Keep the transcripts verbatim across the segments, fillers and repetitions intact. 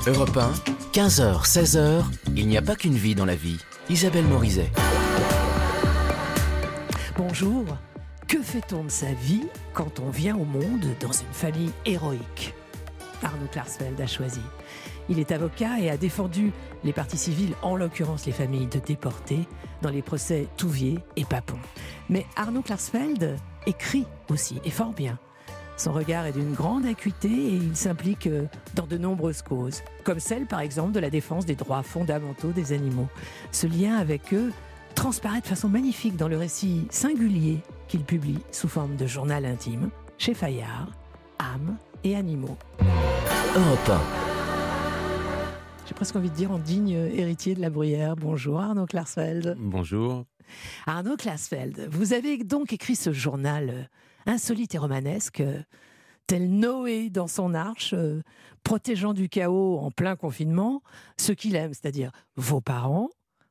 Europe un, quinze heures, seize heures, il n'y a pas qu'une vie dans la vie. Isabelle Morizet. Bonjour. Que fait-on de sa vie quand on vient au monde dans une famille héroïque ? Arnaud Klarsfeld a choisi. Il est avocat et a défendu les parties civiles, en l'occurrence les familles de déportés, dans les procès Touvier et Papon. Mais Arnaud Klarsfeld écrit aussi, et fort bien. Son regard est d'une grande acuité et il s'implique dans de nombreuses causes, comme celle par exemple de la défense des droits fondamentaux des animaux. Ce lien avec eux transparaît de façon magnifique dans le récit singulier qu'il publie sous forme de journal intime chez Fayard, Âme et Animaux. Europe un. J'ai presque envie de dire en digne héritier de la Bruyère. Bonjour Arnaud Klarsfeld. Bonjour. Arnaud Klarsfeld, vous avez donc écrit ce journal insolite et romanesque, tel Noé dans son arche, euh, protégeant du chaos en plein confinement ceux qu'il aime, c'est-à-dire vos parents,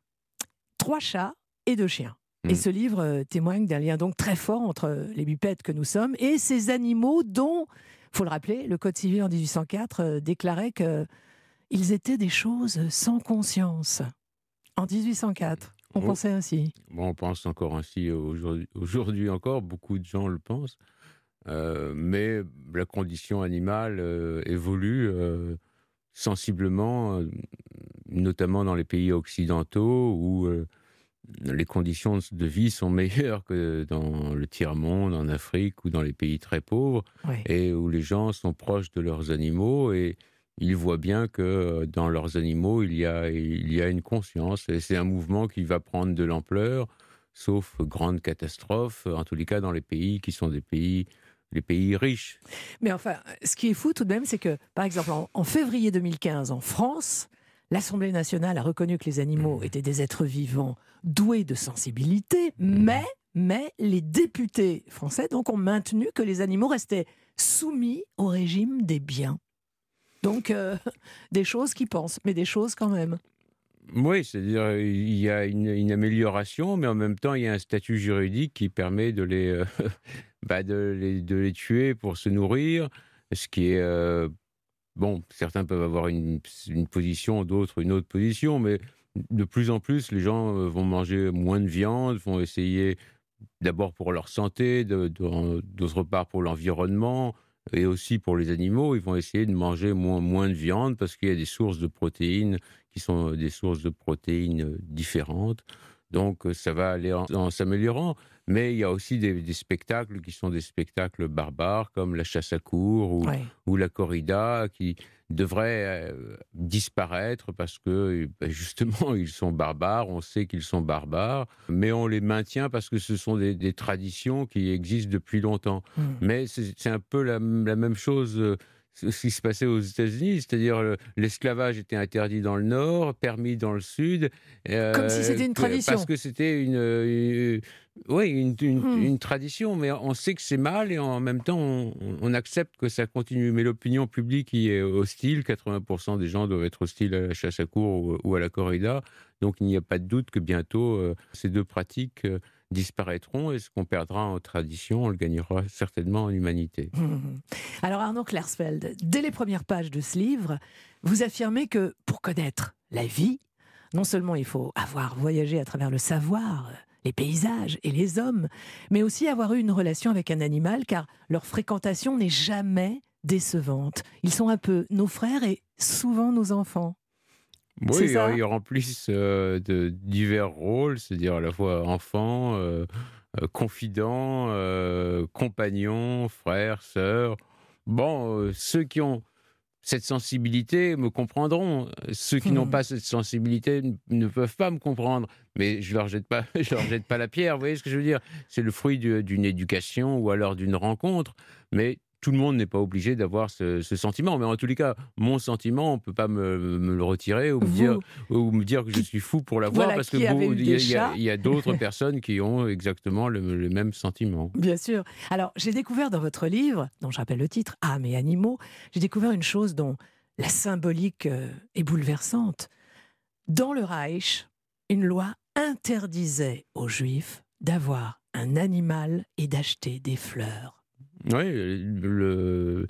trois chats et deux chiens. Mmh. Et ce livre euh, témoigne d'un lien donc très fort entre les bipèdes que nous sommes et ces animaux dont, il faut le rappeler, le Code civil en dix-huit cent quatre euh, déclarait qu'ils étaient des choses sans conscience. En dix-huit cent quatre. On oh. pensait ainsi. Bon, on pense encore ainsi aujourd'hui, aujourd'hui encore, beaucoup de gens le pensent. Euh, mais la condition animale euh, évolue euh, sensiblement, euh, notamment dans les pays occidentaux où euh, les conditions de vie sont meilleures que dans le tiers-monde, en Afrique ou dans les pays très pauvres, oui. Et où les gens sont proches de leurs animaux et ils voient bien que dans leurs animaux, il y a, il y a une conscience. Et c'est un mouvement qui va prendre de l'ampleur, sauf grande catastrophe, en tous les cas dans les pays qui sont des pays, les pays riches. Mais enfin, ce qui est fou tout de même, c'est que, par exemple, en, en février deux mille quinze, en France, l'Assemblée nationale a reconnu que les animaux étaient des êtres vivants doués de sensibilité, mais, mais les députés français donc, ont maintenu que les animaux restaient soumis au régime des biens. Donc, euh, des choses qui pensent, mais des choses quand même. Oui, c'est-à-dire il y a une, une amélioration, mais en même temps, il y a un statut juridique qui permet de les, euh, bah de les, de les tuer pour se nourrir, ce qui est... Euh, bon, certains peuvent avoir une, une position, d'autres une autre position, mais de plus en plus, les gens vont manger moins de viande, vont essayer d'abord pour leur santé, de, de, d'autre part pour l'environnement, et aussi pour les animaux, ils vont essayer de manger moins, moins de viande parce qu'il y a des sources de protéines qui sont des sources de protéines différentes. Donc ça va aller en, en s'améliorant. Mais il y a aussi des, des spectacles qui sont des spectacles barbares comme la chasse à courre ou, ouais. ou la corrida qui devraient euh, disparaître parce que ben justement ils sont barbares, on sait qu'ils sont barbares, mais on les maintient parce que ce sont des, des traditions qui existent depuis longtemps. Mmh. Mais c'est, c'est un peu la, la même chose euh, ce qui se passait aux États-Unis, c'est-à-dire euh, l'esclavage était interdit dans le Nord, permis dans le Sud. Euh, Comme si c'était une tradition. Parce que c'était une, une, oui, une, une, mmh. une tradition, mais on sait que c'est mal et en même temps on, on accepte que ça continue. Mais l'opinion publique y est hostile, quatre-vingts pour cent des gens doivent être hostiles à la chasse à courre ou, ou à la corrida, donc il n'y a pas de doute que bientôt euh, ces deux pratiques euh, disparaîtront et ce qu'on perdra en tradition, on le gagnera certainement en humanité. Mmh. Alors Arnaud Klarsfeld, dès les premières pages de ce livre, vous affirmez que pour connaître la vie, non seulement il faut avoir voyagé à travers le savoir, les paysages et les hommes, mais aussi avoir eu une relation avec un animal, car leur fréquentation n'est jamais décevante. Ils sont un peu nos frères et souvent nos enfants. Oui, ils remplissent euh, de divers rôles, c'est-à-dire à la fois enfants, euh, euh, confidents, euh, compagnons, frères, sœurs. Bon, euh, ceux qui ont cette sensibilité me comprendront. Ceux qui mmh. n'ont pas cette sensibilité n- ne peuvent pas me comprendre. Mais je leur jette pas, je leur jette pas la pierre. Vous voyez ce que je veux dire ? C'est le fruit du, d'une éducation ou alors d'une rencontre. Mais tout le monde n'est pas obligé d'avoir ce, ce sentiment. Mais en tous les cas, mon sentiment, on ne peut pas me, me le retirer ou me, dire, ou me dire que je suis fou pour l'avoir. Voilà, parce qu'il y, y, a, y a d'autres personnes qui ont exactement le, le même sentiment. Bien sûr. Alors, j'ai découvert dans votre livre, dont je rappelle le titre, Âme et Animaux, j'ai découvert une chose dont la symbolique est bouleversante. Dans le Reich, une loi interdisait aux Juifs d'avoir un animal et d'acheter des fleurs. Oui, le,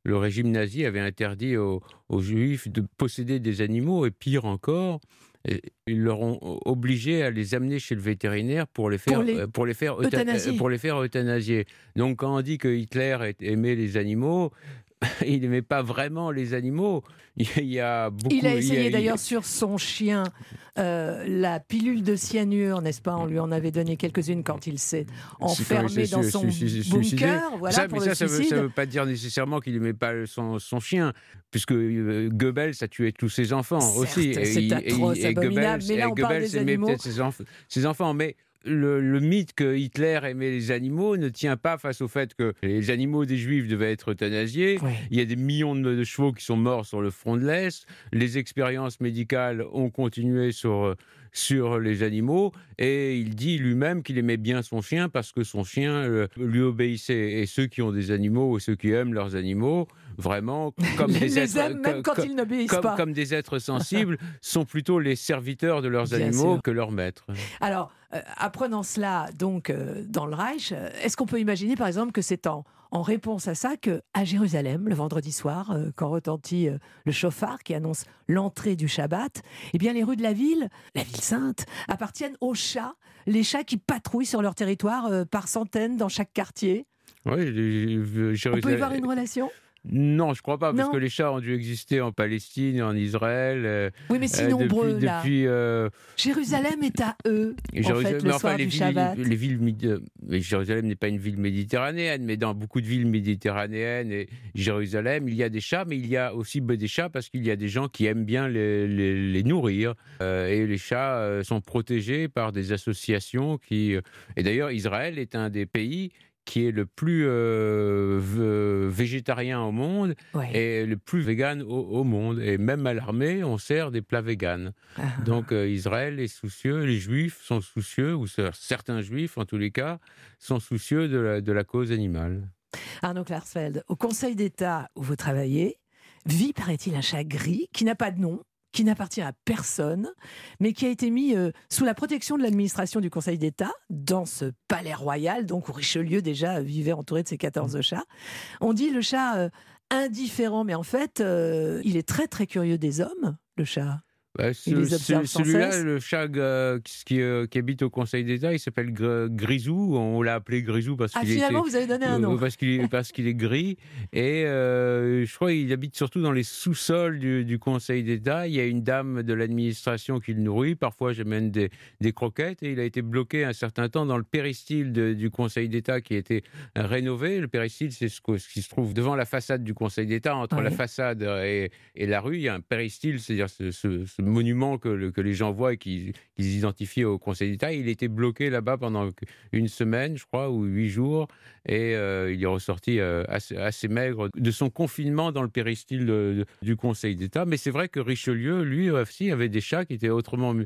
le régime nazi avait interdit aux, aux Juifs de posséder des animaux, et pire encore, ils leur ont obligé à les amener chez le vétérinaire pour les faire, pour les, pour les faire, euthanasie. pour les faire euthanasier. Donc quand on dit que Hitler aimait les animaux, il n'aimait pas vraiment les animaux. Il y a beaucoup. Il a essayé il a, d'ailleurs il... sur son chien euh, la pilule de cyanure, n'est-ce pas ? On lui en avait donné quelques-unes quand il s'est enfermé dans son bunker. Voilà, ça, pour mais le ça, suicide. ça ne veut pas dire nécessairement qu'il n'aimait pas son, son chien, puisque euh, Goebbels a tué tous ses enfants. Certes, aussi. C'est atroce, et, abominable. Goebbels, mais là, on parle des animaux. Ses, enf- ses enfants, mais. Le, le mythe que Hitler aimait les animaux ne tient pas face au fait que les animaux des Juifs devaient être euthanasiés. Oui. Il y a des millions de, de chevaux qui sont morts sur le front de l'Est. Les expériences médicales ont continué sur, sur les animaux. Et il dit lui-même qu'il aimait bien son chien parce que son chien euh, lui obéissait. Et ceux qui ont des animaux, ou ceux qui aiment leurs animaux, vraiment, comme les, des les êtres, aiment même quand comme, ils n'obéissent comme, pas. Comme des êtres sensibles, sont plutôt les serviteurs de leurs Bien animaux sûr. que leurs maîtres. Alors, euh, apprenant cela donc euh, dans le Reich, euh, est-ce qu'on peut imaginer par exemple que c'est en, en réponse à ça que à Jérusalem, le vendredi soir, euh, quand retentit euh, le chauffard qui annonce l'entrée du Shabbat, eh bien les rues de la ville, la ville sainte, appartiennent aux chats, les chats qui patrouillent sur leur territoire euh, par centaines dans chaque quartier. Oui, les, les, On peut y voir une relation ? Non, je ne crois pas, parce non. que les chats ont dû exister en Palestine, en Israël. Euh, oui, mais si euh, nombreux, depuis, là. Depuis, euh... Jérusalem est à eux, en fait, le enfin, soir les du villes, Shabbat. Les, les villes, mais Jérusalem n'est pas une ville méditerranéenne, mais dans beaucoup de villes méditerranéennes et Jérusalem, il y a des chats, mais il y a aussi des chats parce qu'il y a des gens qui aiment bien les, les, les nourrir. Euh, et les chats euh, sont protégés par des associations qui... Et d'ailleurs, Israël est un des pays qui est le plus euh, v- végétarien au monde ouais. et le plus vegan au, au monde. Et même à l'armée, on sert des plats véganes. Ah. Donc euh, Israël est soucieux, les Juifs sont soucieux, ou certains Juifs en tous les cas, sont soucieux de la, de la cause animale. Arnaud Klarsfeld, au Conseil d'État où vous travaillez, vit, paraît-il, un chat gris qui n'a pas de nom, qui n'appartient à personne, mais qui a été mis euh, sous la protection de l'administration du Conseil d'État, dans ce palais royal, donc où Richelieu déjà vivait entouré de ses quatorze chats. On dit le chat euh, indifférent, mais en fait, euh, il est très très curieux des hommes, le chat. Bah, ce, il les observe ce, sans celui-là, cesse. le chat euh, qui, euh, qui habite au Conseil d'État, il s'appelle Gr- Grisou. On l'a appelé Grisou parce ah, qu'il finalement, était, vous avez donné un nom. parce qu'il est, parce qu'il est gris. Et euh, je crois qu'il habite surtout dans les sous-sols du, du Conseil d'État. Il y a une dame de l'administration qui le nourrit. Parfois, j'amène des, des croquettes. Et il a été bloqué un certain temps dans le péristyle de, du Conseil d'État qui a été rénové. Le péristyle, c'est ce, ce qui se trouve devant la façade du Conseil d'État. Entre oui. la façade et, et la rue, il y a un péristyle, c'est-à-dire ce, ce, ce monument que le que les gens voient et qu'ils, qu'ils identifient au Conseil d'État. Il était bloqué là-bas pendant une semaine, je crois, ou huit jours, et euh, il est ressorti euh, assez, assez maigre de son confinement dans le péristyle de, de, du Conseil d'État. Mais c'est vrai que Richelieu, lui aussi, avait des chats qui étaient autrement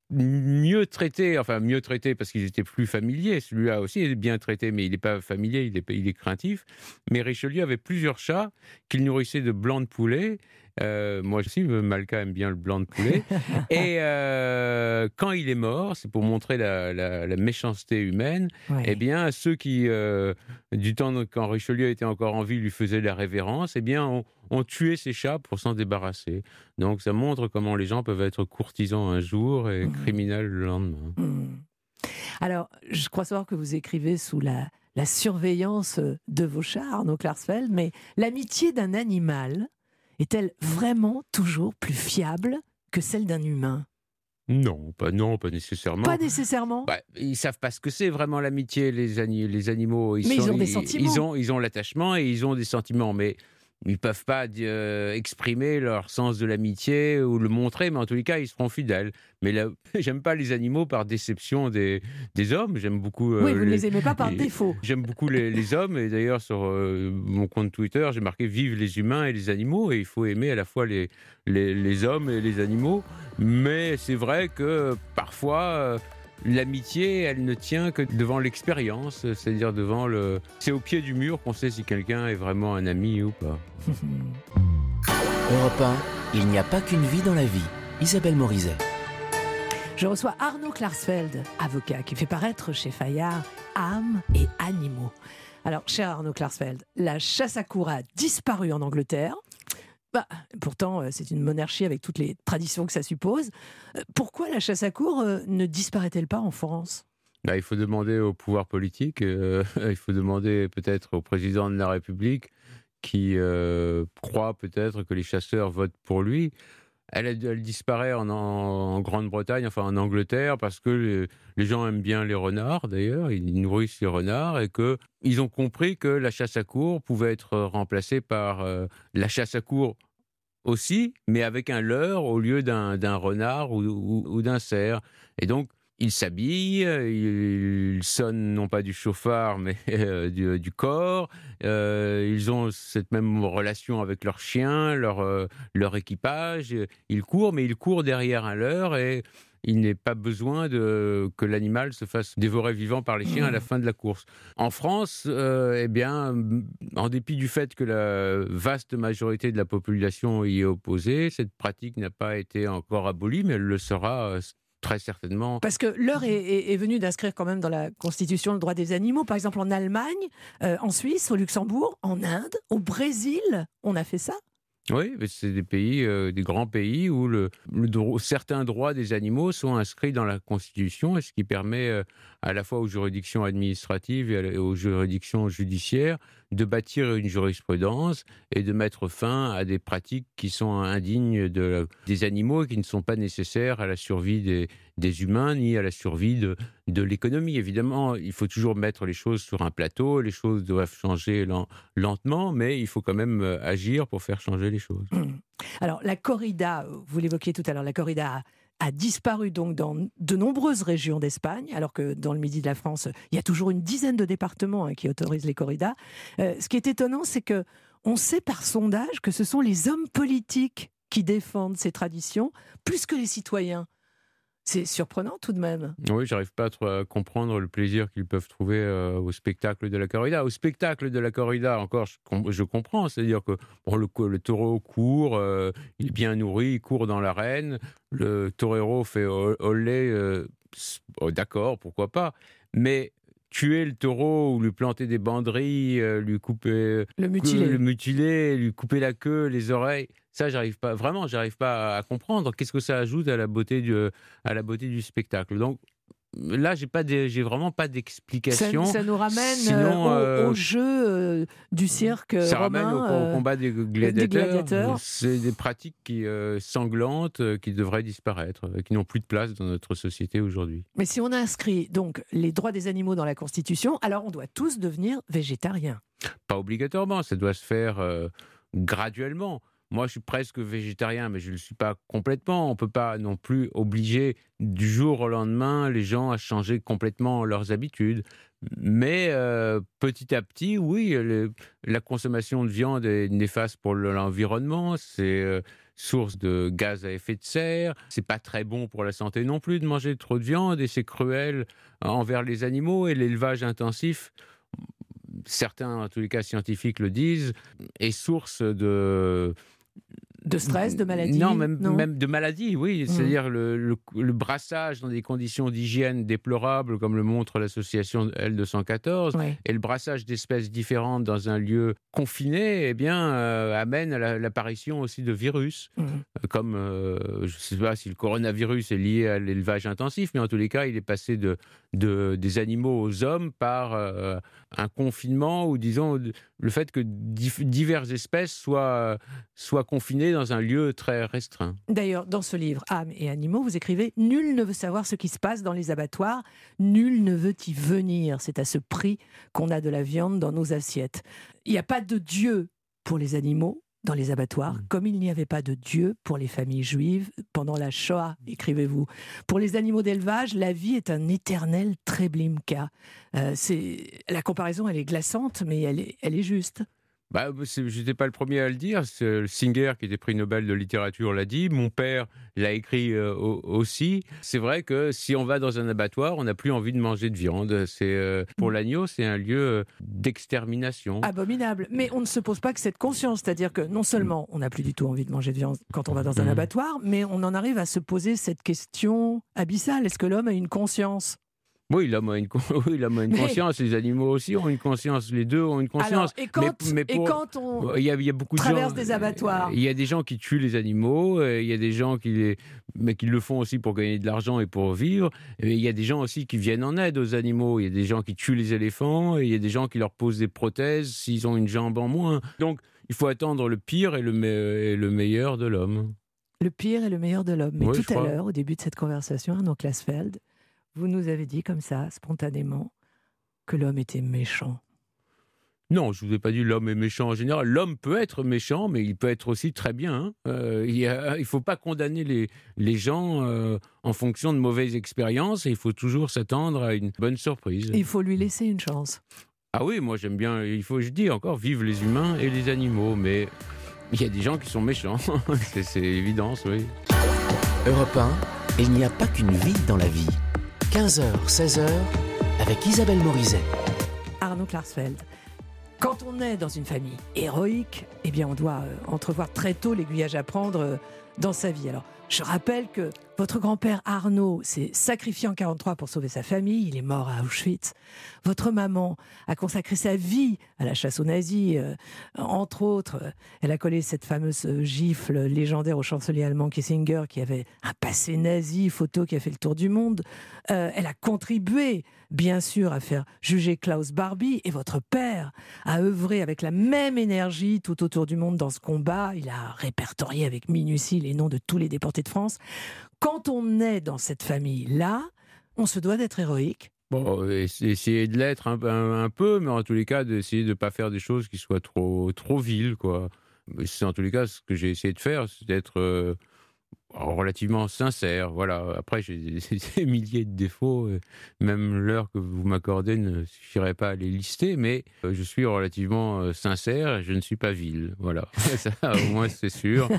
mieux traités, enfin mieux traités parce qu'ils étaient plus familiers. Celui-là aussi est bien traité, mais il n'est pas familier, il est, il est craintif. Mais Richelieu avait plusieurs chats qu'il nourrissait de blancs de poulet. Euh, moi aussi, Malka aime bien le blanc de poulet. Et euh, quand il est mort, c'est pour montrer la, la, la méchanceté humaine, ouais. eh bien, ceux qui, euh, du temps quand Richelieu était encore en vie, lui faisaient la révérence, eh bien, ont, ont tué ces chats pour s'en débarrasser. Donc, ça montre comment les gens peuvent être courtisans un jour et mmh. criminels le lendemain. Mmh. Alors, je crois savoir que vous écrivez sous la, la surveillance de vos chats, Arnaud Klarsfeld, mais l'amitié d'un animal est-elle vraiment toujours plus fiable que celle d'un humain ? Non, pas, non, pas nécessairement. Pas nécessairement bah, ils ne savent pas ce que c'est vraiment l'amitié, les, ani- les animaux. Ils mais sont, ils ont des ils, sentiments. Ils ont, ils ont l'attachement et ils ont des sentiments, mais ils ne peuvent pas euh, exprimer leur sens de l'amitié ou le montrer, mais en tous les cas, ils seront fidèles. Mais là, j'aime pas les animaux par déception des, des hommes. J'aime beaucoup. Euh, oui, vous ne les, les aimez pas par les, défaut. J'aime beaucoup les, les hommes. Et d'ailleurs, sur euh, mon compte Twitter, j'ai marqué « Vive les humains et les animaux ». Et il faut aimer à la fois les, les, les hommes et les animaux. Mais c'est vrai que parfois... Euh, l'amitié, elle ne tient que devant l'expérience, c'est-à-dire devant le... C'est au pied du mur qu'on sait si quelqu'un est vraiment un ami ou pas. Europe un, il n'y a pas qu'une vie dans la vie. Isabelle Morizet. Je reçois Arnaud Klarsfeld, avocat, qui fait paraître chez Fayard Âme et animaux. Alors, cher Arnaud Klarsfeld, la chasse à courre a disparu en Angleterre. Bah, pourtant, euh, c'est une monarchie avec toutes les traditions que ça suppose. Euh, Pourquoi la chasse à courre euh, ne disparaît-elle pas en France ? Bah, il faut demander au pouvoir politique, euh, il faut demander peut-être au président de la République qui euh, croit peut-être que les chasseurs votent pour lui. Elle, elle disparaît en, en Grande-Bretagne, enfin en Angleterre, parce que les, les gens aiment bien les renards, d'ailleurs, ils nourrissent les renards, et qu'ils ont compris que la chasse à courre pouvait être remplacée par euh, la chasse à courre aussi, mais avec un leurre au lieu d'un, d'un renard ou, ou, ou d'un cerf. Et donc, ils s'habillent, ils sonnent non pas du chauffard, mais euh, du, du corps. Euh, ils ont cette même relation avec leurs chiens, leur, euh, leur équipage. Ils courent, mais ils courent derrière un leurre et il n'est pas besoin de, que l'animal se fasse dévorer vivant par les chiens à la fin de la course. En France, euh, eh bien, en dépit du fait que la vaste majorité de la population y est opposée, cette pratique n'a pas été encore abolie, mais elle le sera euh, très certainement. Parce que l'heure est, est, est venue d'inscrire quand même dans la Constitution le droit des animaux. Par exemple, en Allemagne, euh, en Suisse, au Luxembourg, en Inde, au Brésil, on a fait ça. Oui, mais c'est des pays, euh, des grands pays où le, le dro- certains droits des animaux sont inscrits dans la Constitution, et ce qui permet euh, à la fois aux juridictions administratives et, à la- et aux juridictions judiciaires de bâtir une jurisprudence et de mettre fin à des pratiques qui sont indignes de, des animaux et qui ne sont pas nécessaires à la survie des, des humains ni à la survie de, de l'économie. Évidemment, il faut toujours mettre les choses sur un plateau, les choses doivent changer lent- lentement, mais il faut quand même euh, agir pour faire changer les choses. Alors, la corrida, vous l'évoquiez tout à l'heure, la corrida a, a disparu donc dans de nombreuses régions d'Espagne, alors que dans le midi de la France, il y a toujours une dizaine de départements hein, qui autorisent les corridas. Euh, ce qui est étonnant, c'est que on sait par sondage que ce sont les hommes politiques qui défendent ces traditions plus que les citoyens. C'est surprenant tout de même. Oui, j'arrive pas trop à comprendre le plaisir qu'ils peuvent trouver euh, au spectacle de la corrida. Au spectacle de la corrida, encore, je, com- je comprends. C'est-à-dire que bon, le, co- le taureau court, euh, il est bien nourri, il court dans l'arène. Le torero fait o- olé, euh, s- oh, d'accord, pourquoi pas. Mais tuer le taureau ou lui planter des banderilles, euh, lui couper Le mutilé. le mutilé, lui couper la queue, les oreilles, ça, j'arrive pas, vraiment, j'arrive pas à comprendre. Qu'est-ce que ça ajoute à la beauté du, à la beauté du spectacle? Donc là, j'ai pas, de- j'ai vraiment pas Ça, d'explication. ça nous ramène Sinon, euh, au, euh, au jeu euh, du cirque Ça ramène au, romain. au euh, combat des gladiateurs. des gladiateurs. C'est des pratiques qui, euh, sanglantes euh, qui devraient disparaître, euh, qui n'ont plus de place dans notre société aujourd'hui. Mais si on inscrit donc les droits des animaux dans la Constitution, alors on doit tous devenir végétariens. Pas obligatoirement, ça doit se faire euh, graduellement. Moi, je suis presque végétarien, mais je ne le suis pas complètement. On ne peut pas non plus obliger du jour au lendemain les gens à changer complètement leurs habitudes. Mais euh, petit à petit, oui, le- la consommation de viande est néfaste pour le- l'environnement. C'est euh, source de gaz à effet de serre. C'est pas très bon pour la santé non plus de manger trop de viande, et c'est cruel envers les animaux. Et l'élevage intensif, certains, en tous les cas scientifiques le disent, est source de... De stress, de maladie. Non, même, même de maladies, oui. Mmh. C'est-à-dire le, le, le brassage dans des conditions d'hygiène déplorables, comme le montre l'association L deux cent quatorze, Oui. et le brassage d'espèces différentes dans un lieu confiné, eh bien, euh, amène à la- l'apparition aussi de virus. Mmh. Comme, euh, je ne sais pas si le coronavirus est lié à l'élevage intensif, mais en tous les cas, il est passé de, de, des animaux aux hommes par euh, un confinement, ou disons, le fait que dif- diverses espèces soient, soient confinées dans un lieu très restreint. D'ailleurs, dans ce livre, Âmes et animaux, vous écrivez « Nul ne veut savoir ce qui se passe dans les abattoirs, nul ne veut y venir. C'est à ce prix qu'on a de la viande dans nos assiettes. » Il n'y a pas de Dieu pour les animaux dans les abattoirs, Mmh. comme il n'y avait pas de Dieu pour les familles juives pendant la Shoah, écrivez-vous. Pour les animaux d'élevage, la vie est un éternel Treblinka. Euh, c'est... La comparaison, elle est glaçante, mais elle est, elle est juste. Bah, c'est- j'étais pas le premier à le dire. C'est Singer, qui était prix Nobel de littérature, l'a dit. Mon père l'a écrit euh, au- aussi. C'est vrai que si on va dans un abattoir, on n'a plus envie de manger de viande. C'est euh, pour l'agneau, c'est un lieu euh, d'extermination. Abominable. Mais on ne se pose pas que cette conscience, c'est-à-dire que non seulement on n'a plus du tout envie de manger de viande quand on va dans un Mhm. abattoir, mais on en arrive à se poser cette question abyssale. Est-ce que l'homme a une conscience ? Oui, l'homme a une, con- oui, l'homme a une Mais- conscience, les animaux aussi ont une conscience, les deux ont une conscience. Alors, et quand, mais, mais et pour- quand on il y a, il y a beaucoup de traverse gens, des abattoirs, il y a des gens qui tuent les animaux, euh, il y a des gens qui, les, mais qui le font aussi pour gagner de l'argent et pour vivre. Et il y a des gens aussi qui viennent en aide aux animaux. Il y a des gens qui tuent les éléphants, et il y a des gens qui leur posent des prothèses s'ils ont une jambe en moins. Donc, il faut attendre le pire et le, me- et le meilleur de l'homme. le pire est le meilleur de l'homme. Mais Oui, je tout à crois. l'heure, au début de cette conversation, Arnaud Klasfeld, vous nous avez dit comme ça, spontanément, que l'homme était méchant. Non, je ne vous ai pas dit l'homme est méchant en général. L'homme peut être méchant, mais il peut être aussi très bien. Hein. Euh, il ne faut pas condamner les, les gens euh, en fonction de mauvaises expériences, et il faut toujours s'attendre à une bonne surprise. Il faut lui laisser une chance. Ah oui, moi j'aime bien, il faut, je dis encore, vivre les humains et les animaux, mais il y a des gens qui sont méchants, c'est, c'est évident, oui. Europe un, il n'y a pas qu'une vie dans la vie. quinze heures, seize heures, avec Isabelle Morizet. Arnaud Klarsfeld. Quand on est dans une famille héroïque, eh bien on doit euh, entrevoir très tôt l'aiguillage à prendre euh, dans sa vie. Alors, je rappelle que votre grand-père Arnaud s'est sacrifié en quarante-trois pour sauver sa famille. Il est mort à Auschwitz. Votre maman a consacré sa vie à la chasse aux nazis. Euh, entre autres, euh, elle a collé cette fameuse euh, gifle légendaire au chancelier allemand Kissinger qui avait un passé nazi, photo qui a fait le tour du monde. Euh, elle a contribué, bien sûr, à faire juger Klaus Barbie. Et votre père a œuvré avec la même énergie tout autour du monde dans ce combat. Il a répertorié avec minutie les noms de tous les déportés de France. Quand on est dans cette famille-là, on se doit d'être héroïque. Bon, essayer de l'être un, un, un peu, mais en tous les cas, d'essayer de ne pas faire des choses qui soient trop, trop viles, quoi. C'est en tous les cas ce que j'ai essayé de faire, c'est d'être euh, relativement sincère, voilà. Après, j'ai des, des milliers de défauts, et même l'heure que vous m'accordez ne suffirait pas à les lister, mais euh, je suis relativement euh, sincère et je ne suis pas vil, voilà. Ça, au moins, c'est sûr.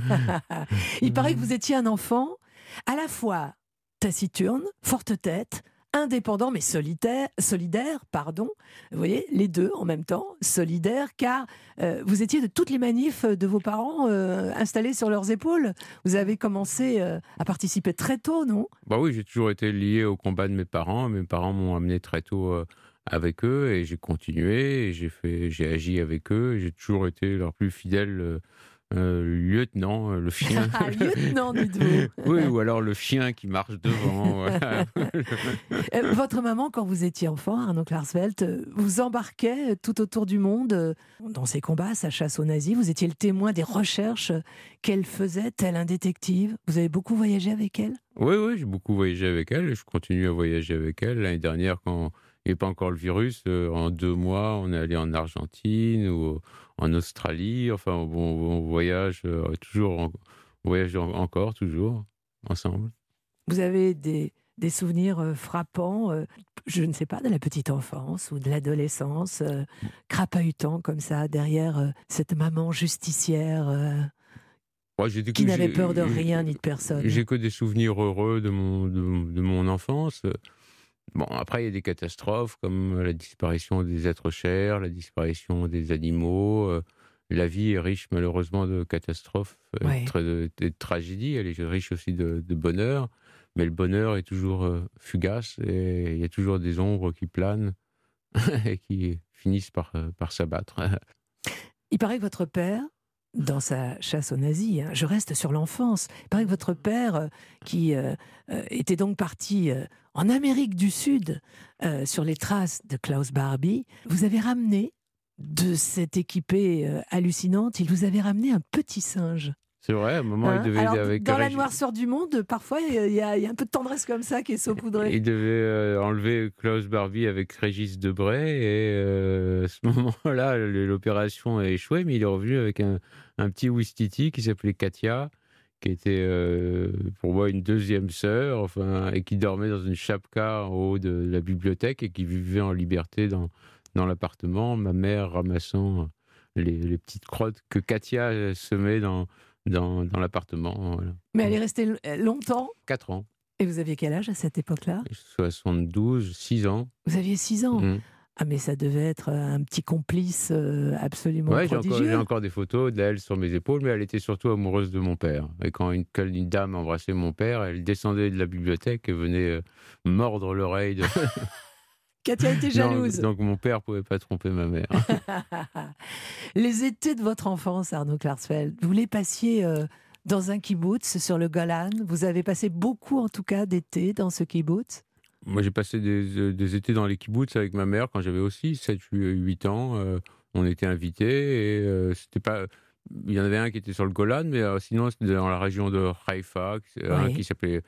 Il paraît que vous étiez un enfant à la fois taciturne, forte tête, indépendant mais solitaire, solidaire, pardon. Vous voyez, les deux en même temps, solidaire, car euh, vous étiez de toutes les manifs de vos parents euh, installés sur leurs épaules. Vous avez commencé euh, à participer très tôt, non ? Bah oui, j'ai toujours été lié au combat de mes parents. Mes parents m'ont amené très tôt euh, avec eux, et j'ai continué, et j'ai fait, j'ai agi avec eux, et j'ai toujours été leur plus fidèle euh, Euh, lieutenant, euh, le chien. Ah, lieutenant, dites-vous. Oui, ou alors le chien qui marche devant. Voilà. Euh, Votre maman, quand vous étiez enfant, Arnaud Klarsfeld, euh, vous embarquait tout autour du monde euh, dans ses combats, sa chasse aux nazis. Vous étiez le témoin des recherches qu'elle faisait, tel un détective. Vous avez beaucoup voyagé avec elle ? Oui, oui, j'ai beaucoup voyagé avec elle, et je continue à voyager avec elle. L'année dernière, quand il n'y avait pas encore le virus, euh, en deux mois, on est allé en Argentine ou en Australie. Enfin, bon, on voyage euh, toujours, en- on voyage en- encore, toujours, ensemble. Vous avez des, des souvenirs euh, frappants, euh, je ne sais pas, de la petite enfance ou de l'adolescence, euh, crapahutant comme ça, derrière euh, cette maman justicière euh, Ouais, j'ai des- qui n'avait j'ai- peur de j'ai- rien ni de personne. J'ai que des souvenirs heureux de mon, de, de mon enfance. Bon, après, il y a des catastrophes comme la disparition des êtres chers, la disparition des animaux. Euh, La vie est riche, malheureusement, de catastrophes, euh, Ouais. très- de, de tragédies. Elle est riche aussi de, de bonheur. Mais le bonheur est toujours euh, fugace, et il y a toujours des ombres qui planent et qui finissent par, euh, par s'abattre. Il paraît que votre père, dans sa chasse aux nazis, hein, je reste sur l'enfance, il paraît que votre père, euh, qui euh, euh, était donc parti euh, en Amérique du Sud, euh, sur les traces de Klaus Barbie, vous avez ramené de cette équipée euh, hallucinante, il vous avait ramené un petit singe. C'est vrai, à un moment, Hein ? il devait... Alors, avec dans la Régis- noirceur du monde, parfois, il y, a- il y a un peu de tendresse comme ça qui est saupoudrée. Il devait euh, enlever Klaus Barbie avec Régis Debray, et euh, à ce moment-là, le- l'opération a échoué, mais il est revenu avec un, un petit Ouistiti qui s'appelait Katia, qui était euh, pour moi une deuxième sœur, enfin, et qui dormait dans une chapka en haut de la bibliothèque, et qui vivait en liberté dans, dans l'appartement, ma mère ramassant les, les petites crottes que Katia semait dans, dans, dans l'appartement. Voilà. Mais elle est restée l- longtemps. Quatre ans, Et vous aviez quel âge à cette époque-là ? soixante-douze, six ans. Vous aviez six ans. Mm. Ah, mais ça devait être un petit complice euh, absolument Ouais, j'ai encore, prodigieux. j'ai encore des photos d'elle sur mes épaules, mais elle était surtout amoureuse de mon père. Et quand une, quand une dame embrassait mon père, elle descendait de la bibliothèque et venait euh, mordre l'oreille de... Katia était Non, jalouse. donc mon père pouvait pas tromper ma mère. Les étés de votre enfance, Arnaud Klarsfeld, vous les passiez euh, dans un kibbutz sur le Golan. Vous avez passé beaucoup, en tout cas, d'étés dans ce kibbutz. Moi, j'ai passé des, des étés dans les kibboutz avec ma mère quand j'avais aussi sept huit ans. Euh, on était invités et euh, c'était pas... Il y en avait un qui était sur le Golan, mais euh, sinon c'était dans la région de Haïfa, un Oui. qui s'appelait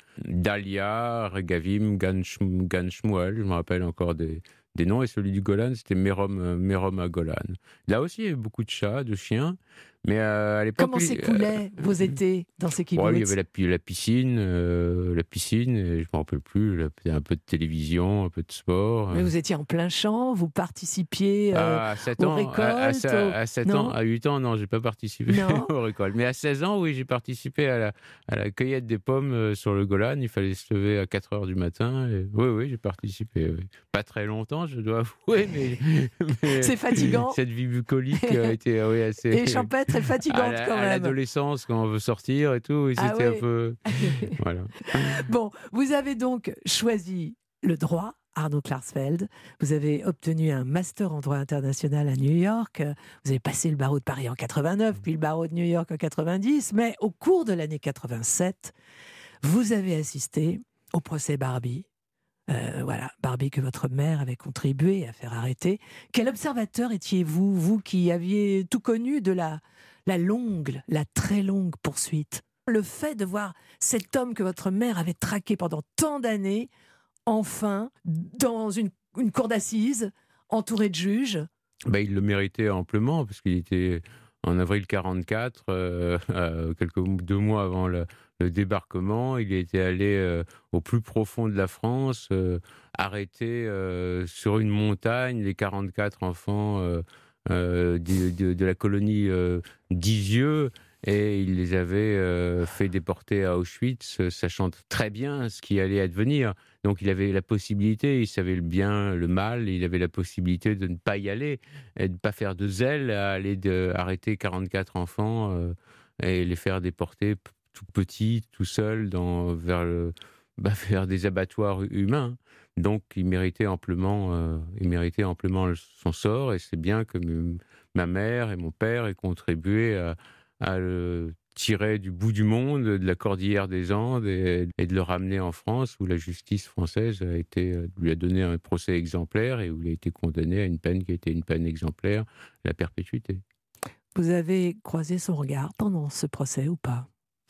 Dalia, Regavim, Gan Shm- Gan Shmuel, je me rappelle encore des, des noms, et celui du Golan, c'était Merom, euh, Merom à Golan. Là aussi, il y avait beaucoup de chats, de chiens, mais euh, à l'époque... Comment il- s'écoulaient vos étés dans ces Bon, il y kibbutz? avait la, pi- la piscine, euh, la piscine, et je me rappelle plus, là, il y a un peu de télévision, un peu de sport. Mais euh. vous étiez en plein champ, vous participiez euh, À sept aux ans, à, à, récoltes, à- aux- à sept non ans, à huit ans, non, j'ai pas participé Non. aux récoltes. Mais à seize ans, oui, j'ai participé à la, à la cueillette des pommes euh, sur le Golan. Il fallait se lever à quatre heures du matin. Et... Oui, oui, j'ai participé. Oui. Pas très longtemps, je dois avouer, mais, mais C'est fatigant. cette vie bucolique a été oui, assez. Et champêtre et à fatigante la- quand à même. l'adolescence, quand on veut sortir et tout, oui, Ah c'était oui. un peu. Voilà. Bon, vous avez donc choisi le droit, Arnaud Klarsfeld. Vous avez obtenu un master en droit international à New York. Vous avez passé le barreau de Paris en quatre-vingt-neuf, puis le barreau de New York en quatre-vingt-dix. Mais au cours de l'année quatre-vingt-sept, vous avez assisté au procès Barbie. Euh, voilà, Barbie que votre mère avait contribué à faire arrêter. Quel observateur étiez-vous, vous qui aviez tout connu de la, la longue, la très longue poursuite? Le fait de voir cet homme que votre mère avait traqué pendant tant d'années, enfin, dans une, une cour d'assises, entouré de juges. Ben, il le méritait amplement, parce qu'il était en avril quarante-quatre, euh, euh, quelques deux mois avant le, le débarquement. Il était allé euh, au plus profond de la France, euh, arrêter euh, sur une montagne les quarante-quatre enfants euh, euh, de, de, de la colonie euh, d'Isieux. Et il les avait euh, fait déporter à Auschwitz, euh, sachant très bien ce qui allait advenir. Donc il avait la possibilité, il savait le bien, le mal, il avait la possibilité de ne pas y aller, et de ne pas faire de zèle à aller de, arrêter quarante-quatre enfants euh, et les faire déporter p- tout petits, tout seuls, dans, vers, le, bah, vers des abattoirs humains. Donc il méritait amplement, euh, il méritait amplement son sort, et c'est bien que m- ma mère et mon père aient contribué à à le tirer du bout du monde, de la cordillère des Andes, et, et de le ramener en France, où la justice française a été, lui a donné un procès exemplaire et où il a été condamné à une peine qui était une peine exemplaire, la perpétuité. Vous avez croisé son regard pendant ce procès ou pas?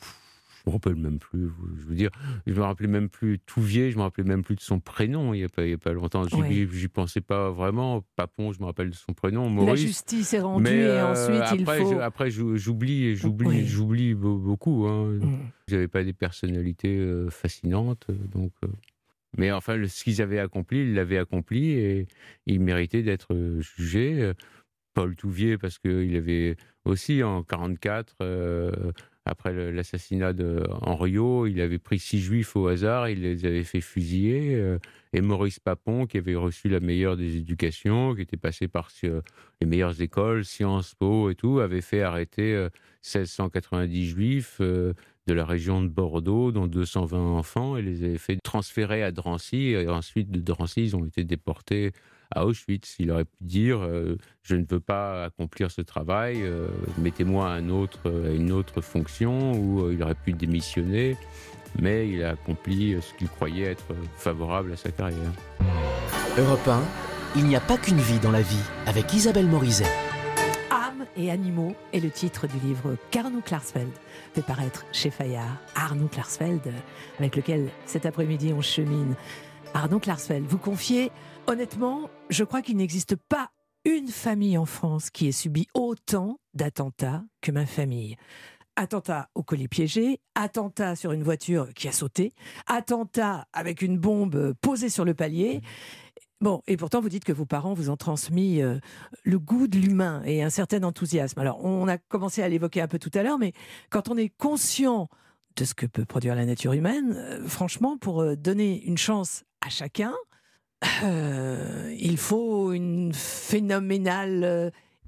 Je me rappelle même plus, je veux dire, je me rappelais même plus Touvier, je me rappelais même plus de son prénom, il n'y a pas, il y a pas longtemps, j'y, Oui. j'y pensais pas vraiment. Papon, je me rappelle de son prénom, Maurice. La justice est rendue Mais et euh, ensuite après, il faut... je- après je- j'oublie, j'oublie, Oui. j'oublie be- beaucoup. Hein. Mm. Ils n'avaient pas des personnalités euh, fascinantes, euh, donc. euh, Mais enfin, le- ce qu'ils avaient accompli, ils l'avaient accompli et ils méritaient d'être euh, jugés. Euh, Paul Touvier, parce qu'il avait aussi en quarante-quatre, euh, après le- l'assassinat de Henriot, il avait pris six juifs au hasard, il les avait fait fusiller. euh, et Maurice Papon, qui avait reçu la meilleure des éducations, qui était passé par euh, les meilleures écoles, Sciences Po et tout, avait fait arrêter euh, seize cent quatre-vingt-dix juifs euh, de la région de Bordeaux, dont deux cent vingt enfants, et les avait fait transférer à Drancy. Et ensuite, de Drancy, ils ont été déportés à Auschwitz. Il aurait pu dire euh, je ne veux pas accomplir ce travail, euh, mettez-moi un autre, euh, une autre fonction, ou euh, il aurait pu démissionner, mais il a accompli euh, ce qu'il croyait être euh, favorable à sa carrière. Europe un, il n'y a pas qu'une vie dans la vie, avec Isabelle Morizet. Âme et animaux est le titre du livre qu'Arnaud Klarsfeld fait paraître chez Fayard. Arnaud Klarsfeld, avec lequel cet après-midi on chemine. Arnaud Klarsfeld, vous confiez, honnêtement, je crois qu'il n'existe pas une famille en France qui ait subi autant d'attentats que ma famille. Attentat au colis piégé, attentat sur une voiture qui a sauté, attentat avec une bombe posée sur le palier. Bon, et pourtant vous dites que vos parents vous ont transmis euh, le goût de l'humain et un certain enthousiasme. Alors, on a commencé à l'évoquer un peu tout à l'heure, mais quand on est conscient de ce que peut produire la nature humaine, euh, franchement, pour euh, donner une chance à chacun, euh, il faut une phénoménale euh,